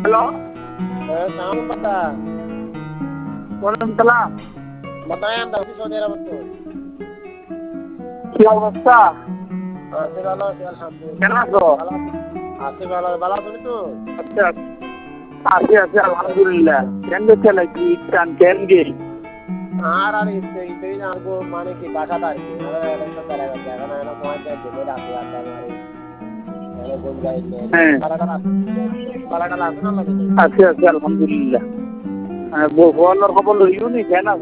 Hello, সালাম কথা ওয়ালাইকুম সালাম। বাতায় আমরা সৌদি আরব তো কি অবস্থা? আছি ভালো আছি কেন আলহামদুলিল্লাহ। আছো? ভালো আছি আছি ভালো ভালো আছি তো আচ্ছা, আছি আছি আলহামদুলিল্লাহ। কেন গেছে নাকি টান কেন গে? আর ইতে জানবো মানে কি বাসাটা আর কি আর একটা তারা গেছে এখন এনে তোমার যে রাতে রাতে আমার এনে ঘুম যাইলে হ্যাঁ, বালাটা আছে না লাগে আছি আছি আলহামদুলিল্লাহ। বলার খবর লইও নি কেন